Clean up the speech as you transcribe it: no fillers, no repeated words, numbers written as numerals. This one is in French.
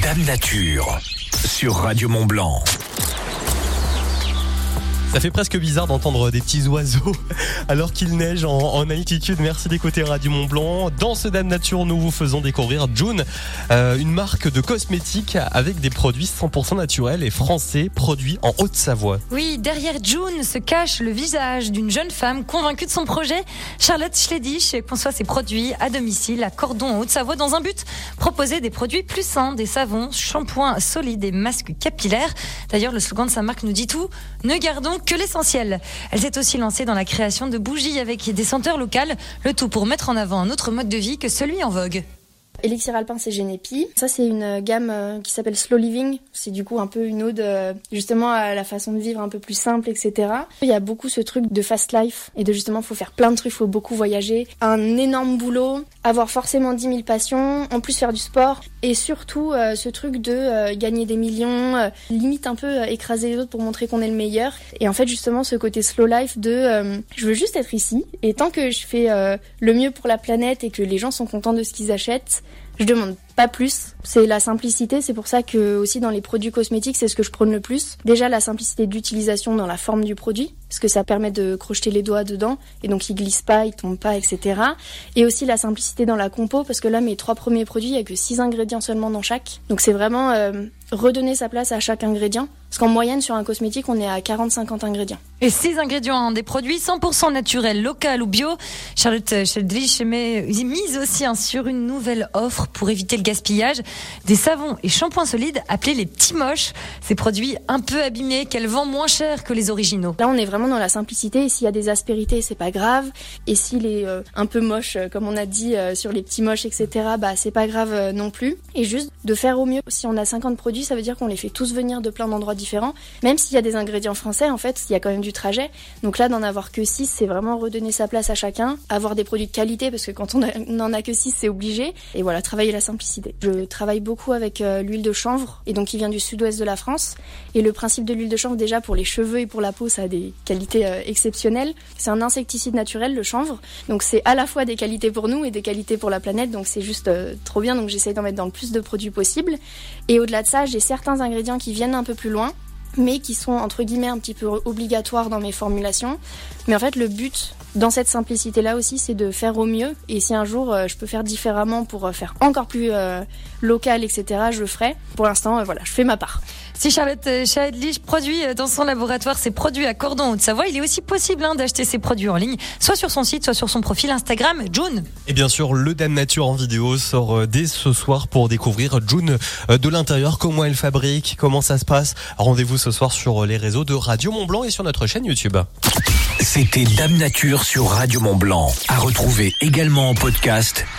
Dame Nature sur Radio Mont Blanc. Ça fait presque bizarre d'entendre des petits oiseaux alors qu'il neige en altitude. Merci d'écouter Radio Mont Blanc. Dans ce Dame Nature, nous vous faisons découvrir June, une marque de cosmétiques avec des produits 100% naturels et français, produits en Haute-Savoie. Oui, derrière June se cache le visage d'une jeune femme convaincue de son projet. Charlotte Schledisch conçoit ses produits à domicile à Cordon en Haute-Savoie dans un but, proposer des produits plus sains, des savons, shampoings solides et masques capillaires. D'ailleurs, le slogan de sa marque nous dit tout, ne gardons que l'essentiel. Elle s'est aussi lancée dans la création de bougies avec des senteurs locales, le tout pour mettre en avant un autre mode de vie que celui en vogue. Élixir alpin, c'est Genepi. Ça, c'est une gamme qui s'appelle Slow Living. C'est du coup un peu une ode justement à la façon de vivre un peu plus simple, etc. Il y a beaucoup ce truc de fast life et de justement, faut faire plein de trucs, faut beaucoup voyager. Un énorme boulot, avoir forcément 10 000 passions, en plus faire du sport et surtout ce truc de gagner des millions, limite un peu écraser les autres pour montrer qu'on est le meilleur. Et en fait, justement, ce côté slow life de je veux juste être ici et tant que je fais le mieux pour la planète et que les gens sont contents de ce qu'ils achètent, je demande pas plus. C'est la simplicité, c'est pour ça que aussi dans les produits cosmétiques, c'est ce que je prône le plus. Déjà la simplicité d'utilisation dans la forme du produit, parce que ça permet de crocheter les doigts dedans, et donc il glisse pas, il tombe pas, etc. Et aussi la simplicité dans la compo, parce que là mes 3 premiers produits, il y a que 6 ingrédients seulement dans chaque. Donc c'est vraiment redonner sa place à chaque ingrédient. Parce qu'en moyenne, sur un cosmétique, on est à 40-50 ingrédients. Et 6 ingrédients, des produits 100% naturels, local ou bio. Charlotte Schledisch mise aussi sur une nouvelle offre pour éviter le gaspillage. Des savons et shampoings solides appelés les petits moches. Ces produits un peu abîmés qu'elle vend moins cher que les originaux. Là, on est vraiment dans la simplicité. Et s'il y a des aspérités, c'est pas grave. Et s'il est un peu moche, comme on a dit sur les petits moches, etc., bah c'est pas grave non plus. Et juste de faire au mieux. Si on a 50 produits, ça veut dire qu'on les fait tous venir de plein d'endroits différents. Même s'il y a des ingrédients français, en fait, il y a quand même du trajet. Donc là, d'en avoir que 6, c'est vraiment redonner sa place à chacun. Avoir des produits de qualité, parce que quand on n'en a que 6, c'est obligé. Et voilà, travailler la simplicité. Je travaille beaucoup avec l'huile de chanvre, et donc qui vient du sud-ouest de la France. Et le principe de l'huile de chanvre, déjà pour les cheveux et pour la peau, ça a des qualités exceptionnelles. C'est un insecticide naturel, le chanvre. Donc c'est à la fois des qualités pour nous et des qualités pour la planète. Donc c'est juste trop bien. Donc j'essaye d'en mettre dans le plus de produits possible. Et au-delà de ça, j'ai certains ingrédients qui viennent un peu plus loin, mais qui sont entre guillemets un petit peu obligatoires dans mes formulations. Mais en fait, le but dans cette simplicité-là aussi, c'est de faire au mieux. Et si un jour je peux faire différemment pour faire encore plus local, etc., je le ferai. Pour l'instant, voilà, je fais ma part. Si Charlotte Schledisch produit dans son laboratoire ses produits à Cordon en Haute-Savoie, il est aussi possible d'acheter ses produits en ligne, soit sur son site, soit sur son profil Instagram, June. Et bien sûr, le Dame Nature en vidéo sort dès ce soir pour découvrir June de l'intérieur, comment elle fabrique, comment ça se passe. Rendez-vous ce soir sur les réseaux de Radio Mont Blanc et sur notre chaîne YouTube. C'était Dame Nature sur Radio Mont Blanc. À retrouver également en podcast